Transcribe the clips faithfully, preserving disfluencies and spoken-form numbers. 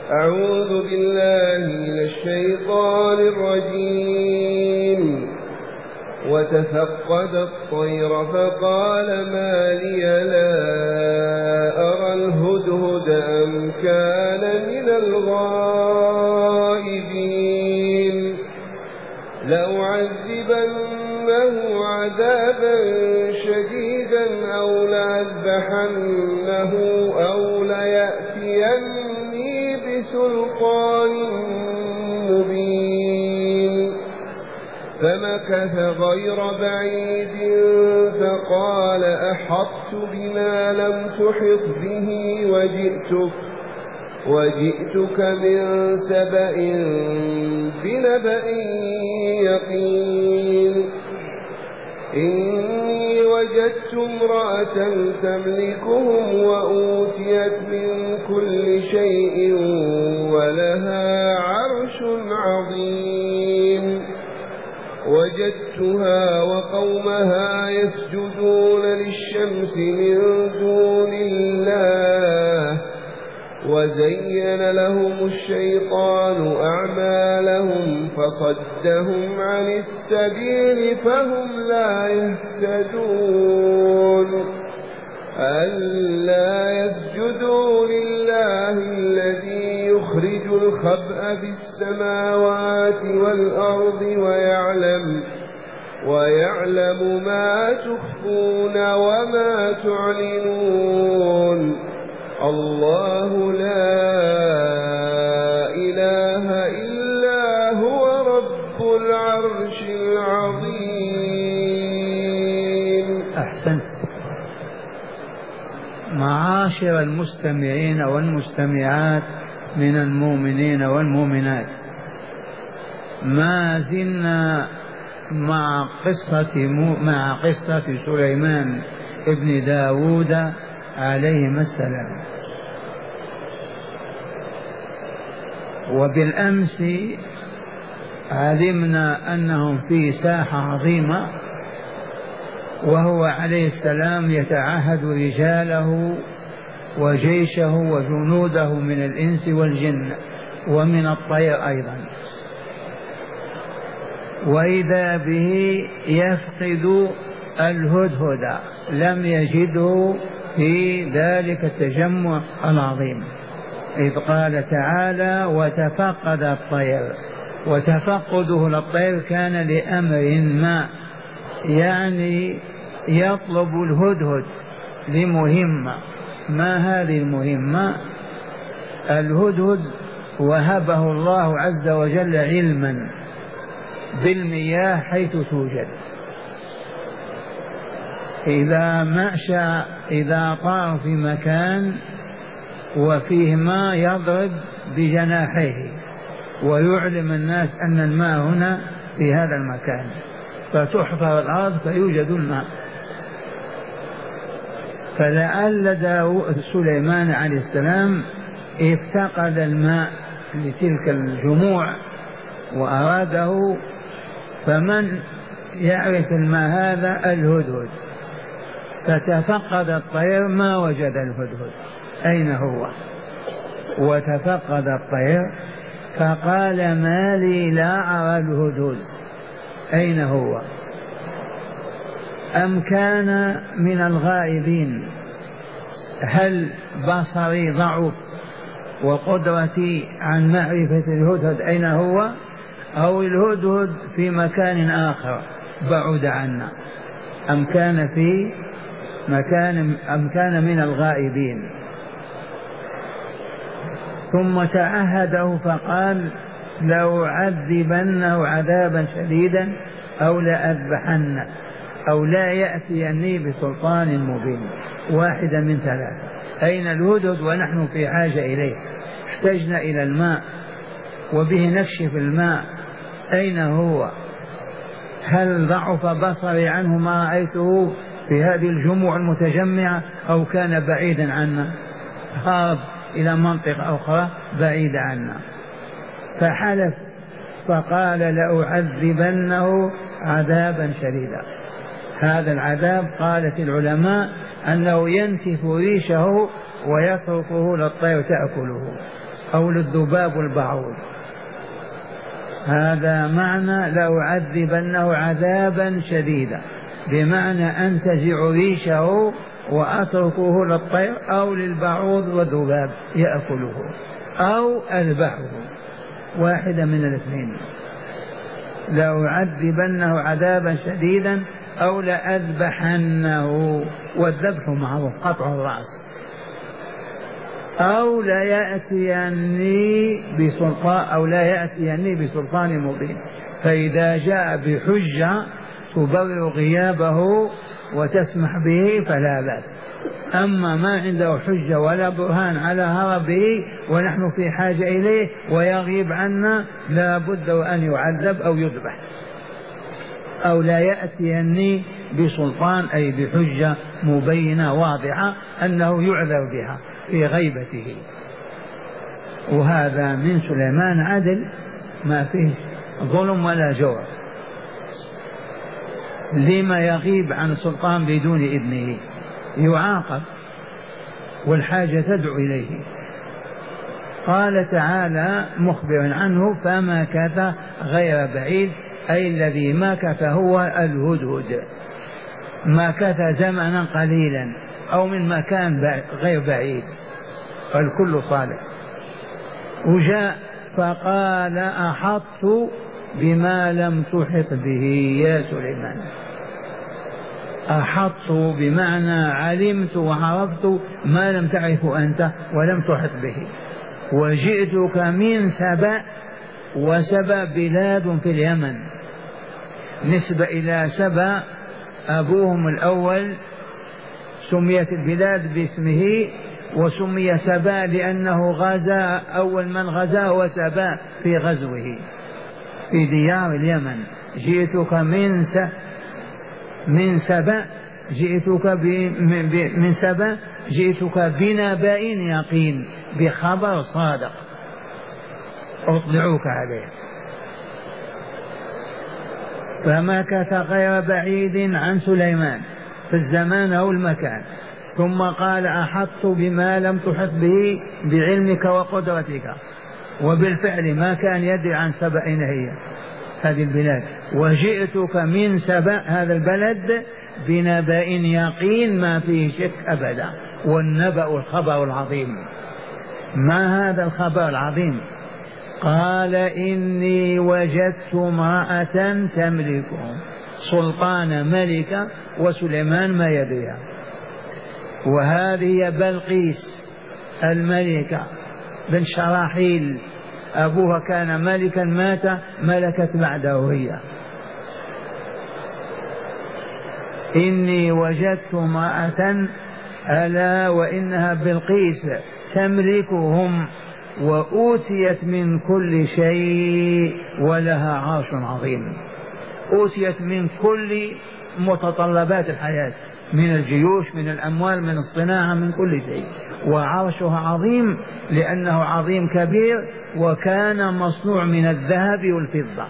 أعوذ بالله من الشيطان الرجيم. وتفقد الطير فقال ما لي لا أرى الهدهد أم كان من الغائبين لأعذبنه عذابا شديدا أو لأذبحنه أو ليأتيني بسلطان مبين. فمكث غير بعيد فقال أحطت بما لم تحط به وجئتك وجئتك من سبأ بنبأ يقين. إني وجدت امرأة تملكهم وأوتيت من كل شيء ولها عرش عظيم. وجدتها وقومها يسجدون للشمس من دون الله وزين لهم الشيطان أعمالهم فصدهم عن السبيل فهم لا يهتدون. ألا يسجدوا لله الذي يخرج الخبأ بالسماوات والأرض ويعلم ويعلم ما تخفون وما تعلنون. الله لا إله إلا هو رب العرش العظيم. أحسنت. معاشر المستمعين والمستمعات من المؤمنين والمؤمنات، ما زلنا مع قصة مع قصة سليمان ابن داود عليهما السلام. وبالأمس علمنا أنهم في ساحة عظيمة، وهو عليه السلام يتعهد رجاله وجيشه وجنوده من الإنس والجن ومن الطير أيضا، وإذا به يفقد الهدهد، لم يجده في ذلك التجمع العظيم، إذ قال تعالى وتفقد الطير. وتفقده للطير كان لأمر ما، يعني يطلب الهدهد لمهمة. ما هذه المهمة؟ الهدهد وهبه الله عز وجل علما بالمياه حيث توجد. إذا مشى إذا طار في مكان وفيه ماء يضرب بجناحيه ويعلم الناس أن الماء هنا في هذا المكان، فتحفر الأرض فيوجد الماء. فلعل سليمان عليه السلام افتقد الماء لتلك الجموع وأراده، فمن يعرف الماء هذا؟ الهدهد. فتفقد الطير ما وجد الهدهد، أين هو؟ وتفقد الطير فقال ما لي لا أرى الهدهد، أين هو؟ أم كان من الغائبين؟ هل بصري ضعف وقدرتي عن معرفة الهدهد أين هو، أو الهدهد في مكان آخر بعد عنا، أم كان في مكان أم كان من الغائبين؟ ثم تعهده فقال لأعذبنه عذابا شديدا أو لأذبحنه أو لا يأتيني بسلطان مبين. واحدة من ثلاث. أين الهدهد ونحن في حاجة إليه؟ احتجنا إلى الماء وبه نكشف الماء، أين هو؟ هل ضعف بصري عنه ما رأيته في هذه الجموع المتجمعة، أو كان بعيدا عنا، هرب إلى منطقة أخرى بعيدة عنا؟ فحلف فقال لأعذبنه عذابا شديدا. هذا العذاب قالت العلماء أنه ينتف ريشه ويتركه للطير تأكله، أو للذباب والبعوض. هذا معنى لأعذبنه عذابا شديدا، بمعنى أنتزع ريشه وأتركه للطير أو للبعوض والذباب يأكله، أو أذبحه، واحدة من الاثنين. لأعذبنه عذابا شديدا أو لأذبحنه، والذبح معروف قطع الرأس، أو لا يأتيني بسلطان أو لا يأتيني بسلطان مبين. فإذا جاء بحجة تبرر غيابه وتسمح به فلا بأس. أما ما عنده حجة ولا برهان على هربه ونحن في حاجة إليه ويغيب عنا، لا بد أن يعذب أو يذبح. أو لا يأتيني بسلطان أي بحجة مبينة واضحة أنه يعذر بها في غيبته. وهذا من سليمان عدل، ما فيه ظلم ولا جور. لما يغيب عن السلطان بدون ابنه؟ يعاقب والحاجة تدعو إليه. قال تعالى مخبرا عنه: فما كث غير بعيد، أي الذي مكث هو الهدهد، مكث زمنا قليلا أو من مكان غير بعيد، فالكل صالح. وجاء فقال: أحطت بما لم تحط به يا سليمان. أحطت بمعنى علمت وعرفت ما لم تعرف أنت ولم تحط به. وجئتك من سبأ، وسبأ بلاد في اليمن، نسبة إلى سبأ أبوهم الأول، سميت البلاد باسمه، وسمي سبأ لأنه غزا، أول من غزا هو سبأ في غزوه في ديار اليمن. جئتك من س... من سبأ جئتك ب... من سبأ جئتك بنبأ يقين، بخبر صادق أطلعوك عليه. فمكث غير بعيد عن سليمان في الزمان أو المكان، ثم قال: أحطت بما لم تحط به بعلمك وقدرتك. وبالفعل ما كان يدري عن سبأ أين هي هذه البلاد. وجئتك من سبأ هذا البلد بنبأ يقين ما فيه شك أبدا. والنبأ الخبر العظيم. ما هذا الخبر العظيم؟ قال: إني وجدت امرأة تملكهم، سلطان ملكة وسليمان ما يدريها. وهذه بلقيس الملكة بن شراحيل، أبوها كان ملكا مات، ملكت بعده هي. إني وجدت امرأة ألا وإنها بلقيس تملكهم وأوتيت من كل شيء ولها عرش عظيم. أوتيت من كل متطلبات الحياة، من الجيوش، من الأموال، من الصناعة، من كل شيء. وعرشها عظيم لأنه عظيم كبير، وكان مصنوع من الذهب والفضة.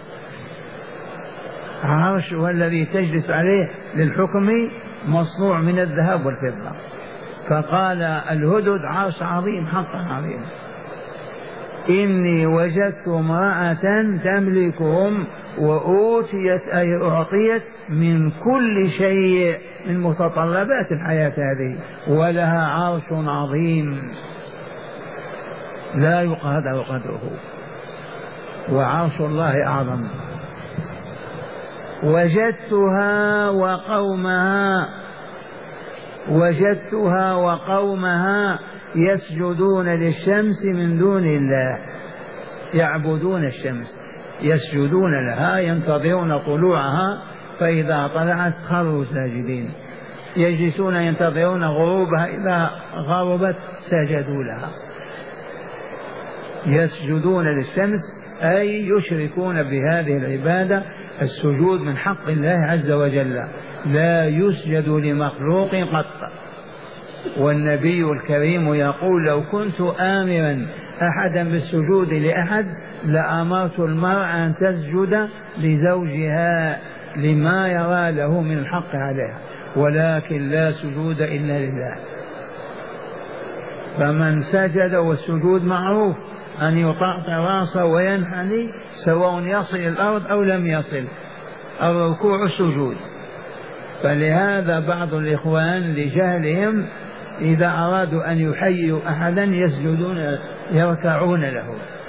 عرشها الذي تجلس عليه للحكم مصنوع من الذهب والفضة. فقال الهدهد: عرش عظيم، حقا عظيم. إني وجدت امرأة تملكهم وأوتيت أي أعطيت من كل شيء من متطلبات الحياة هذه، ولها عرش عظيم لا يقدر قدره، وعرش الله أعظم. وجدتها وقومها وجدتها وقومها يسجدون للشمس من دون الله، يعبدون الشمس، يسجدون لها، ينتظرون طلوعها، فإذا طلعت خروا ساجدين، يجلسون ينتظرون غروبها، إذا غربت سجدوا لها. يسجدون للشمس أي يشركون بهذه العبادة السجود من حق الله عز وجل، لا يسجد لمخلوق قط. والنبي الكريم يقول: لو كنت آمرا أحدا بالسجود لأحد لأمرت المرأة أن تسجد لزوجها لما يرى له من الحق عليها، ولكن لا سجود إلا لله. فمن سجد، والسجود معروف، أن يطأطئ رأسه وينحني سواء يصل الأرض أو لم يصل، الركوع السجود. فلهذا بعض الإخوان لجهلهم إذا أرادوا أن يحيوا أحدا يسجدون يركعون له،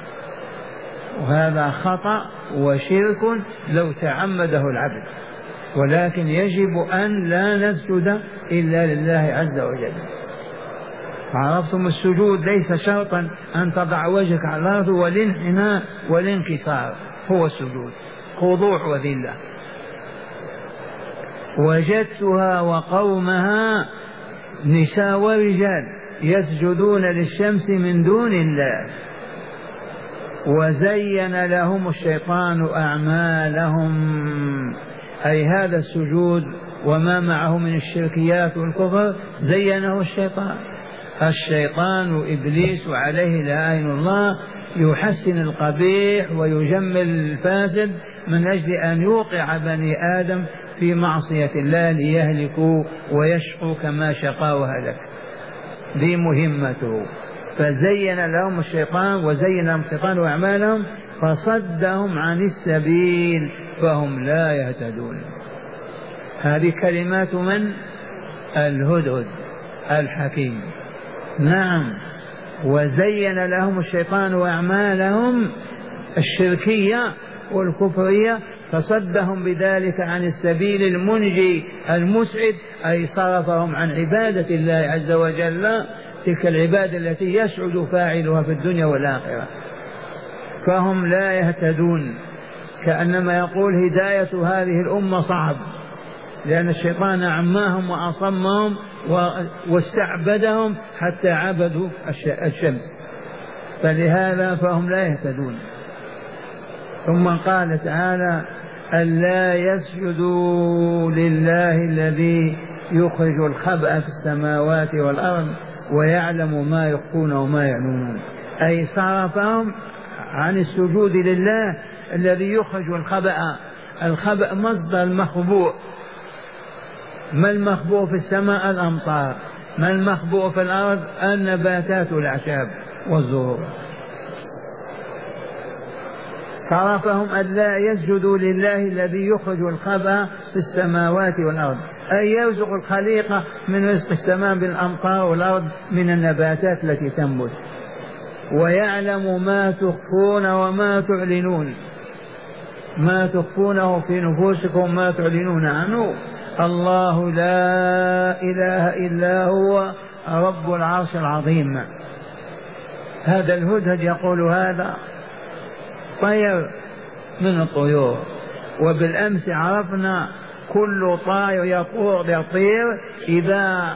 وهذا خطأ وشرك لو تعمده العبد، ولكن يجب أن لا نسجد إلا لله عز وجل. عرفتم السجود ليس شرطا أن تضع وجهك على الأرض، والانحناء والانكسار هو السجود، خضوع وذلة. وجدتها وقومها نساء ورجال يسجدون للشمس من دون الله، وزين لهم الشيطان أعمالهم، أي هذا السجود وما معه من الشركيات والكفر زينه الشيطان. الشيطان إبليس عليه لعين الله يحسن القبيح ويجمل الفاسد من أجل أن يوقع بني آدم في معصية الله ليهلكوا ويشقوا كما شقى وهلك. دي مهمته. فزين لهم الشيطان وزين لهم الشيطان أعمالهم فصدهم عن السبيل فهم لا يهتدون. هذه كلمات من؟ الهدهد الحكيم. نعم. وزين لهم الشيطان أعمالهم الشركية والكفرية فصدهم بذلك عن السبيل المنجي المسعد، أي صرفهم عن عبادة الله عز وجل، تلك العبادة التي يسعد فاعلها في الدنيا والآخرة، فهم لا يهتدون. كأنما يقول هداية هذه الأمة صعب، لأن الشيطان عماهم وأصمهم واستعبدهم حتى عبدوا الشمس، فلهذا فهم لا يهتدون. ثم قال تعالى ألا يسجدوا لله الذي يخرج الخبأ في السماوات والأرض ويعلم ما يخفون وما يعلنون، أي صرفهم عن السجود لله الذي يخرج الخبأ. الخبأ مصدر المخبوء. ما المخبوء في السماء؟ الأمطار. ما المخبوء في الأرض؟ النباتات والأعشاب والزهور. صرفهم أن لا يسجدوا لله الذي يخرج الخبأ في السماوات والأرض، أي يرزق الخليقة من رزق السماء بالأمطار والأرض من النباتات التي تنبت، ويعلم ما تخفون وما تعلنون، ما تخفونه في نفوسكم ما تعلنون عنه. الله لا إله إلا هو رب العرش العظيم. هذا الهدهد يقول هذا طير من الطيور، وبالأمس عرفنا كل طائر يطير يطير إذا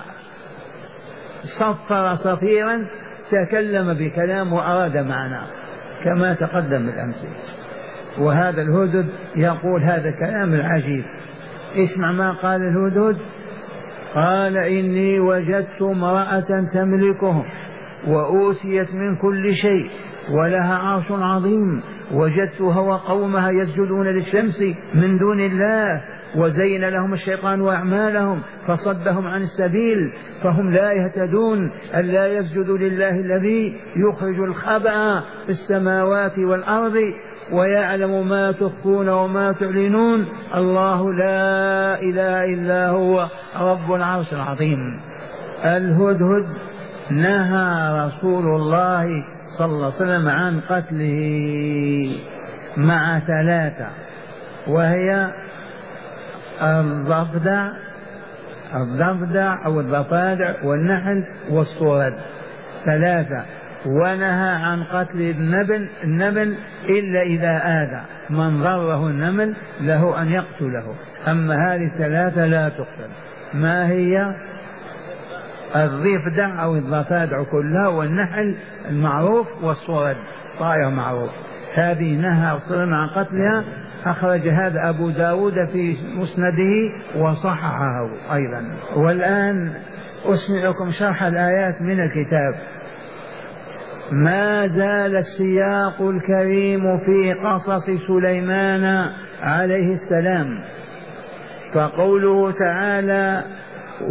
صفر صفيرا تكلم بكلام وأراد معنى كما تقدم بالأمس. وهذا الهدهد يقول هذا الكلام العجيب. اسمع ما قال الهدهد. قال إني وجدت امرأة تملكهم وأوتيت من كل شيء ولها عرش عظيم، وجدتها وقومها يسجدون للشمس من دون الله وزين لهم الشيطان أعمالهم فصدهم عن السبيل فهم لا يهتدون. ألا يسجدوا لله الذي يخرج الخبأ في السماوات والأرض ويعلم ما تخفون وما تعلنون. الله لا إله إلا هو رب العرش العظيم. الهدهد نهى رسول الله صلى الله عليه وسلم عن قتله مع ثلاثة، وهي الضفدع الضفدع أو الضفادع والنحل والصورد، ثلاثة. ونهى عن قتل النبل النبل إلا إذا آذى من ضره النمل له أن يقتله، أما هذه الثلاثة لا تقتل. ما هي؟ الضفدع أو الضفادع كلها، والنحل المعروف، والصورد طائر معروف. هذه نهى صلى عن قتلها. أخرج هذا أبو داود في مسنده وصححه أيضا. والآن أسمعكم شرح الآيات من الكتاب. ما زال السياق الكريم في قصص سليمان عليه السلام، فقوله تعالى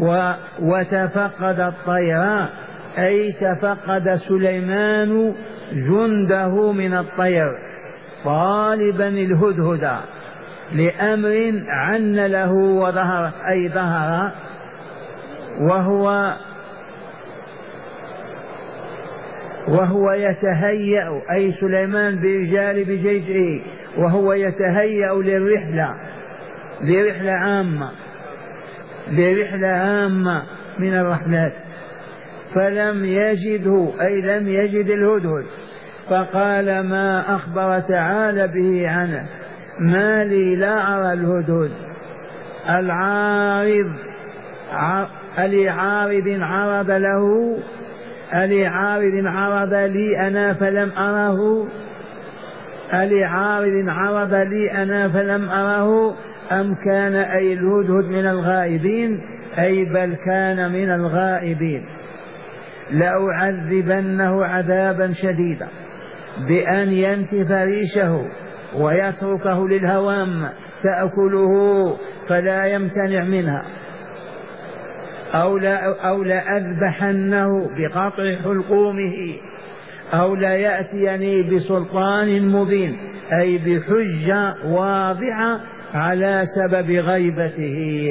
وتفقد الطير، أي تفقد سليمان جنده من الطير طالبا الهدهد لأمر عن له وظهر أي ظهر، وهو وهو يتهيأ أي سليمان برجال بجيشه، وهو يتهيأ للرحلة لرحلة عامة لرحلة عامة من الرحلات، فلم يجده أي لم يجد الهدهد، فقال ما أخبر تعالى به عنه ما لي لا أرى الهدهد. العارض لعارض عرض له لعارض عرض لي أنا فلم أره لعارض عرض لي أنا فلم أره أم كان أي الهدهد من الغائبين أي بل كان من الغائبين. لأعذبنه عذابا شديدا بأن ينتف ريشه ويتركه للهوام تأكله فلا يمتنع منها، أو لا أو لأذبحنه بقطع حلقومه، أو لا يأتيني بسلطان مبين أي بحجة واضحة على سبب غيبته.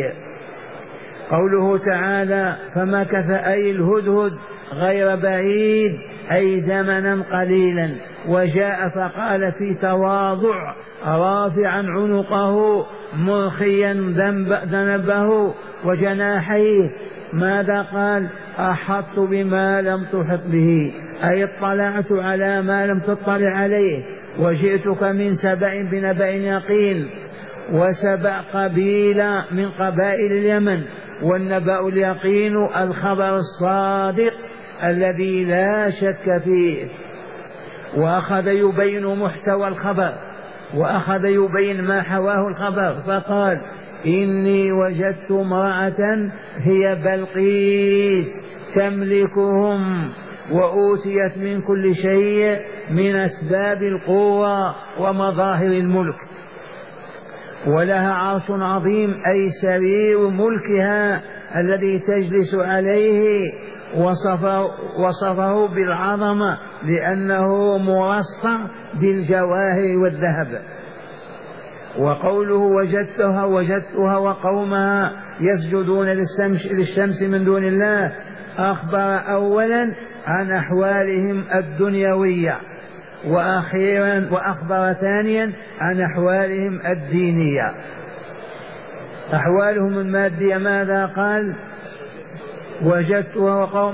قوله تعالى فمكث أي الهدهد غير بعيد أي زمنا قليلا، وجاء فقال في تواضع رافعا عنقه مرخيا ذنبه وجناحيه. ماذا قال؟ أحطت بما لم تحط به أي اطلعت على ما لم تطلع عليه، وجئتك من سبع بنبأ يقين. وسبع قبيلة من قبائل اليمن، والنبأ اليقين الخبر الصادق الذي لا شك فيه. وأخذ يبين محتوى الخبر وأخذ يبين ما حواه الخبر، فقال إني وجدت امرأة هي بلقيس تملكهم وأوتيت من كل شيء من أسباب القوة ومظاهر الملك، ولها عرش عظيم أي سرير ملكها الذي تجلس عليه. وصفه, وصفه بالعظمة لأنه مرصع بالجواهر والذهب. وقوله وجدتها وجدتها وقومها يسجدون للشمس من دون الله أخبر أولا عن أحوالهم الدنيوية، وأخيرا وأخبر ثانيا عن أحوالهم الدينية. أحوالهم المادية ماذا قال؟ وجدتها وقوم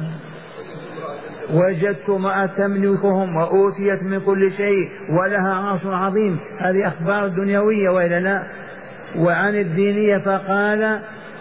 وجدت ما تملكهم وأوتيت من كل شيء ولها عرش عظيم، هذه أخبار دنيوية وإلا لا؟ وعن الدينية فقال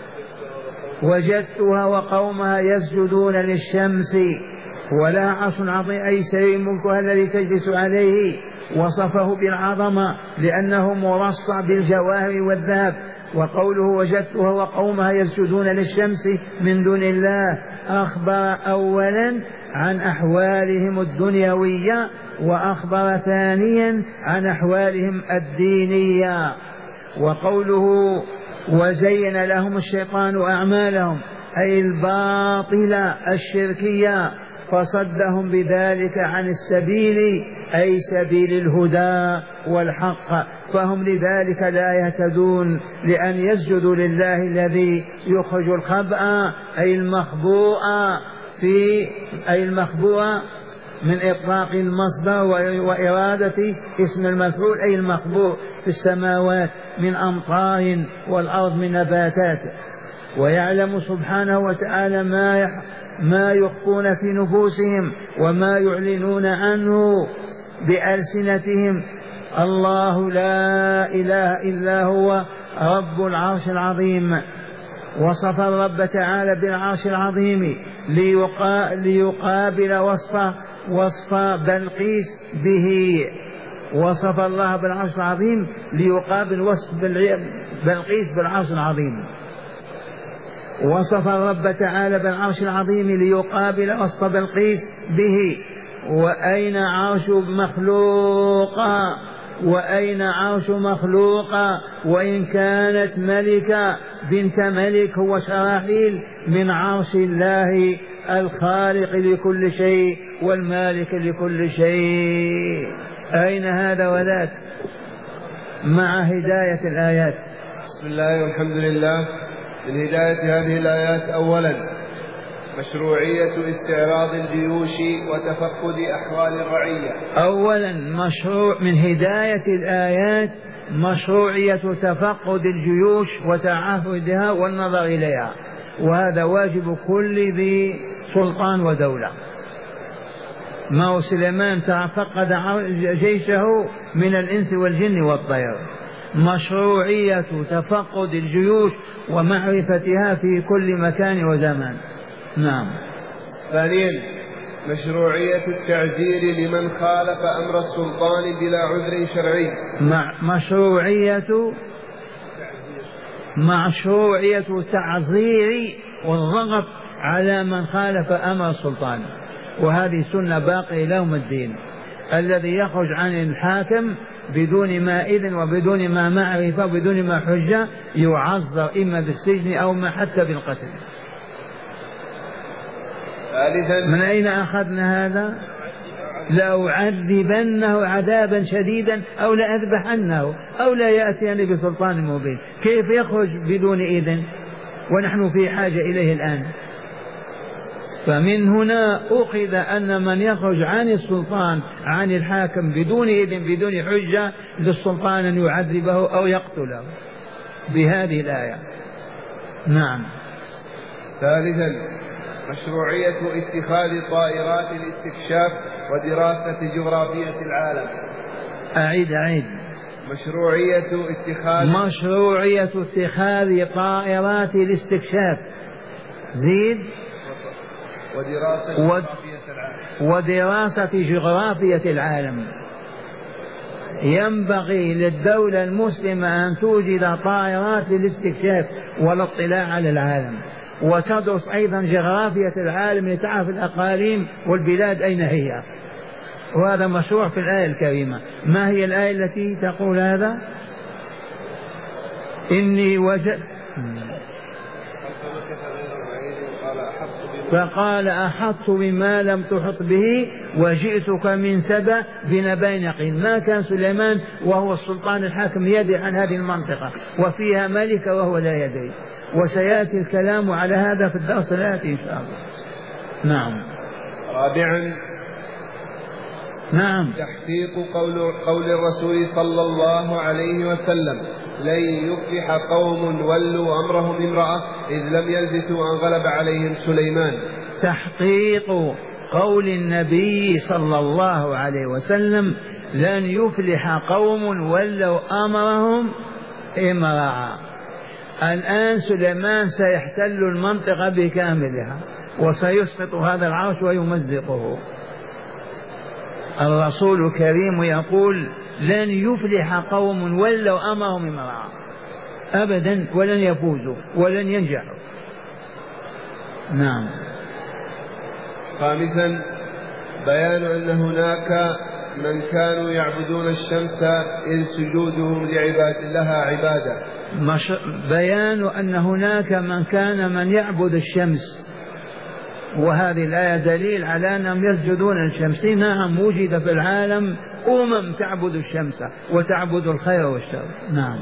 وجدتها وقومها يسجدون للشمس ولها عرش عظيم أي سرير ملكها الذي تجلس عليه. وصفه بالعظمة لأنه مرصع بالجواهر والذهب. وقوله وجدتها وقومها يسجدون للشمس من دون الله أخبر أولا عن أحوالهم الدنيوية، وأخبر ثانيا عن أحوالهم الدينية. وقوله وزين لهم الشيطان أعمالهم أي الباطلة الشركية فصدهم بذلك عن السبيل أي سبيل الهدى والحق، فهم لذلك لا يهتدون لأن يسجدوا لله الذي يخرج الخبأ أي المخبوء في أي المخبوء من إطلاق المصدر وإرادة اسم المفعول أي المخبوء في السماوات من أمطار والأرض من نباتات. ويعلم سبحانه وتعالى ما يح ما يخفون في نفوسهم وما يعلنون عنه بألسنتهم. الله لا إله إلا هو رب العرش العظيم. وصف الرب تعالى بالعرش العظيم ليقابل وصف وصف بلقيس به. وصف الله بالعرش العظيم ليقابل وصف بلقيس بالعرش العظيم. وصف الرب تعالى بالعرش العظيم ليقابل وصف بلقيس به. وأين عرش مخلوقا وأين عرش مخلوقا وإن كانت ملكة بنت ملك هو شراحيل من عرش الله الخالق لكل شيء والمالك لكل شيء. أين هذا وذاك مع هداية الآيات؟ بسم الله والحمد لله. من هداية هذه الآيات أولا مشروعية استعراض الجيوش وتفقد أحوال الرعية. أولا مشروع من هداية الآيات مشروعية تفقد الجيوش وتعهدها والنظر إليها، وهذا واجب كل ذي سلطان ودولة. ما هو سليمان تفقد جيشه من الإنس والجن والطير. مشروعية تفقد الجيوش ومعرفتها في كل مكان وزمان. نعم. ثانيا مشروعية التعزير لمن خالف أمر السلطان بلا عذر شرعي. مع مشروعية مشروعية تعزير والضغط على من خالف أمر السلطان، وهذه سنة باقية لهم الدين. الذي يخرج عن الحاكم بدون ما إذن وبدون ما معرفة وبدون ما حجة يعذر إما بالسجن أو ما حتى بالقتل. من أين أخذنا هذا؟ لأعذبنه عذابا شديدا أو لأذبحنه أو لا يأتيني بسلطان مبين. كيف يخرج بدون إذن ونحن في حاجة إليه الآن؟ فمن هنا أخذ أن من يخرج عن السلطان عن الحاكم بدون إذن بدون حجة للسلطان أن يعذبه أو يقتله بهذه الآية. نعم. ثالثا مشروعية اتخاذ طائرات الاستكشاف ودراسة جغرافية العالم. أعيد أعيد. مشروعية اتخاذ مشروعية اتخاذ طائرات الاستكشاف زيد ودراسة ود جغرافية العالم. ودراسة جغرافية العالم. ينبغي للدولة المسلمة أن توجد طائرات للاستكشاف والاطلاع على العالم، وتدرس أيضا جغرافية العالم لتعرف الأقاليم والبلاد أين هي، وهذا مشروع في الآية الكريمة. ما هي الآية التي تقول هذا؟ إني وجدت فقال أحطت بما لم تحط به وجئتك من سبأ بنبأ يقين. ما كان سليمان وهو السلطان الحاكم يدري عن هذه المنطقة وفيها ملك وهو لا يدري، وسيأتي الكلام على هذا في الدرس الآتي إن شاء الله. نعم. رابعا نعم تحقيق قول, قول الرسول صلى الله عليه وسلم لن يفلح قوم ولوا أمرهم امرأة إذ لم يلبثوا أن غلب عليهم سليمان. تحقيق قول النبي صلى الله عليه وسلم لن يفلح قوم ولوا أمرهم امرأة. الآن سليمان سيحتل المنطقة بكاملها وسيسقط هذا العرش ويمزقه. الرسول الكريم يقول لن يفلح قوم ولوا أمرهم امرأة أبدا، ولن يفوزوا ولن ينجحوا. نعم. خامسا بيان أن هناك من كانوا يعبدون الشمس إذ سجودهم لعباد لها عبادة. مش... بيان أن هناك من كان من يعبد الشمس، وهذه الآية دليل على أنهم يسجدون الشمس. نعم وجد في العالم أمم تعبد الشمس وتعبد الخير والشر. نعم.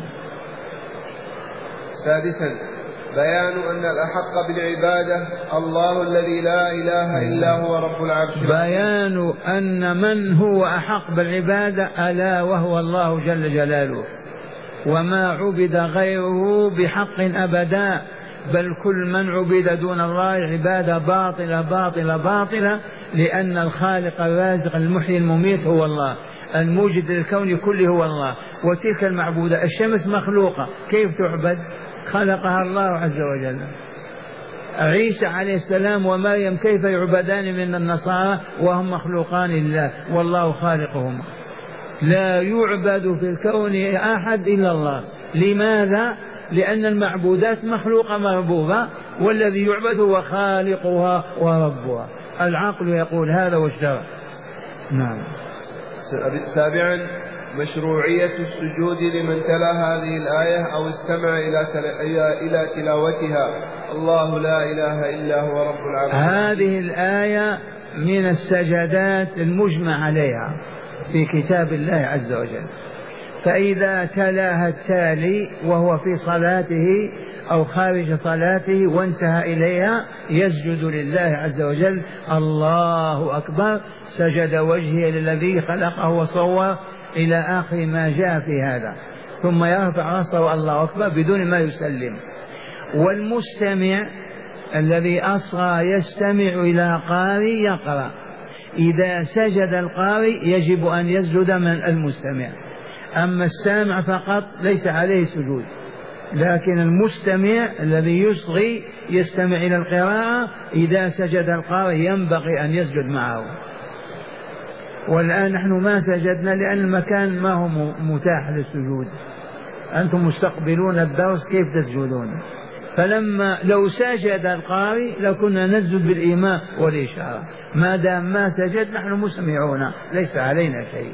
سادسا بيان أن الأحق بالعبادة الله الذي لا إله إلا هو رب العرش. بيان أن من هو أحق بالعبادة ألا وهو الله جل جلاله، وما عبد غيره بحق أبدا، بل كل من عبد دون الله عبادة باطلة باطلة باطلة، لأن الخالق الرازق المحيي المميت هو الله، الموجد للكون كله هو الله. وتلك المعبودة الشمس مخلوقة، كيف تعبد؟ خلقها الله عز وجل. عيسى عليه السلام ومريم كيف يعبدان من النصارى وهم مخلوقان لله والله خالقهما؟ لا يعبد في الكون أحد إلا الله. لماذا؟ لأن المعبودات مخلوقة مربوبة، والذي يعبد هو خالقها وربها. العقل يقول هذا والشرع. نعم. سابعا مشروعية السجود لمن تلا هذه الآية أو استمع إلى إلى تلاوتها. الله لا إله إلا هو رب العالمين. هذه الآية من السجدات المجمع عليها في كتاب الله عز وجل، فإذا تلاها التالي وهو في صلاته أو خارج صلاته وانتهى إليها يسجد لله عز وجل. الله أكبر، سجد وجهه للذي خلقه وصور، إلى آخر ما جاء في هذا، ثم يرفع رأسه الله أكبر بدون ما يسلم. والمستمع الذي أصغى يستمع إلى قارئ يقرأ، إذا سجد القارئ يجب أن يسجد من المستمع، أما السامع فقط ليس عليه سجود، لكن المستمع الذي يصغي يستمع إلى القراءة إذا سجد القارئ ينبغي أن يسجد معه. والآن نحن ما سجدنا لأن المكان ما هو متاح للسجود، أنتم مستقبلون الدرس كيف تسجدون؟ فلما لو سجد القارئ لكنا نسجد بالإيماء والإشارة، ما دام ما سجد نحن مسمعون ليس علينا شيء.